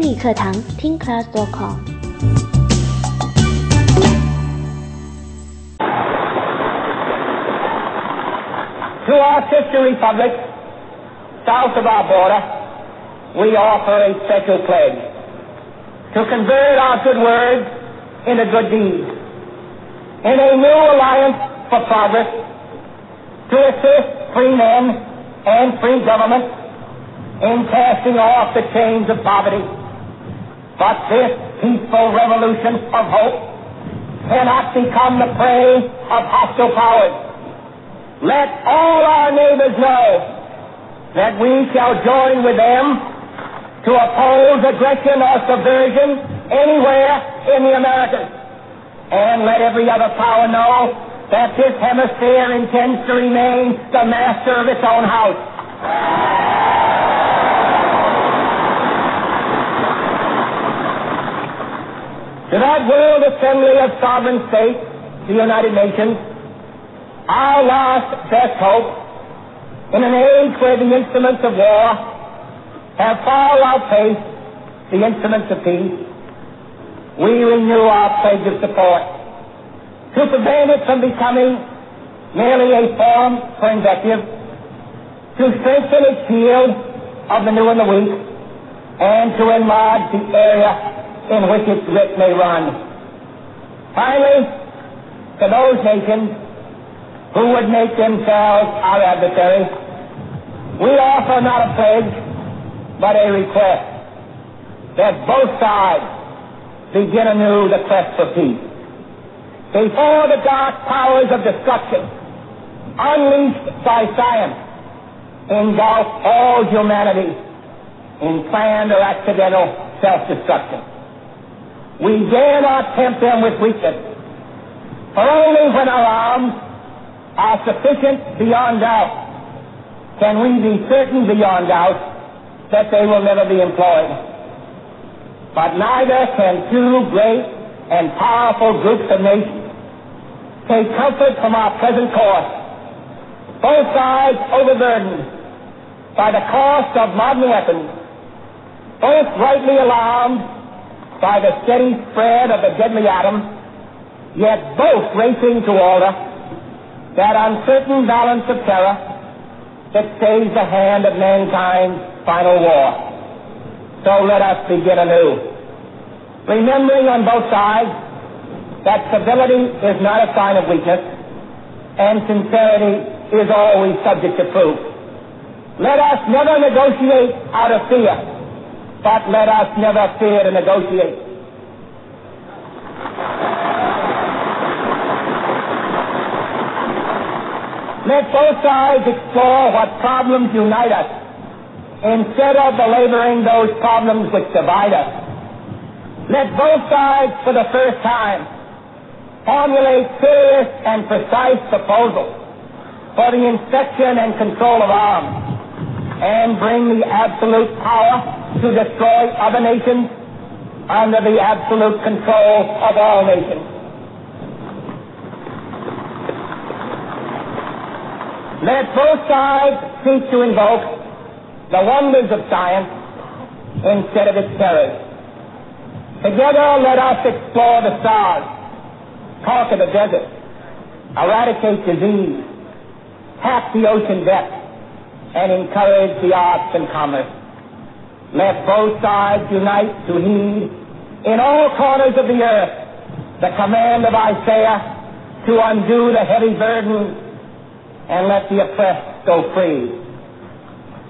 理课堂听 class.com。 To our sister republics, south of our border, we offer a special pledge to convert our good words into good deeds, in a new alliance for progress, to assist free men and free government in casting off the chains of poverty. But this peaceful revolution of hope cannot become the prey of hostile powers. Let all our neighbors know that we shall join with them to oppose aggression or subversion anywhere in the Americas. And let every other power know that this hemisphere intends to remain the master of its own house. To that World Assembly of Sovereign States, the United Nations, our last best hope, in an age where the instruments of war have far outpaced the instruments of peace, we renew our pledge of support to prevent it from becoming merely a forum for invective, to strengthen its shield of the new and the weak, and to enlarge the area in which its writ may run. Finally, to those nations who would make themselves our adversaries, we offer not a pledge, but a request that both sides begin anew the quest for peace. Before the dark powers of destruction, unleashed by science, engulf all humanity in planned or accidental self-destruction, we dare not tempt them with weakness, for only when our arms are sufficient beyond doubt can we be certain beyond doubt that they will never be employed. But neither can two great and powerful groups of nations take comfort from our present course, both sides overburdened by the cost of modern weapons, both rightly alarmed by the steady spread of the deadly atom, yet both racing to order that uncertain balance of terror that stays the hand of mankind's final war. So let us begin anew, remembering on both sides that civility is not a sign of weakness, and sincerity is always subject to proof. Let us never negotiate out of fear, but let us never fear to negotiate. Let both sides explore what problems unite us instead of belaboring those problems which divide us. Let both sides, for the first time, formulate serious and precise proposals for the inspection and control of arms, and bring the absolute power to destroy other nations under the absolute control of all nations. Let both sides seek to invoke the wonders of science instead of its terrors. Together let us explore the stars, conquer the desert, eradicate disease, tap the ocean depths, and encourage the arts and commerce. Let both sides unite to heed in all corners of the earth the command of Isaiah to undo the heavy burden and let the oppressed go free.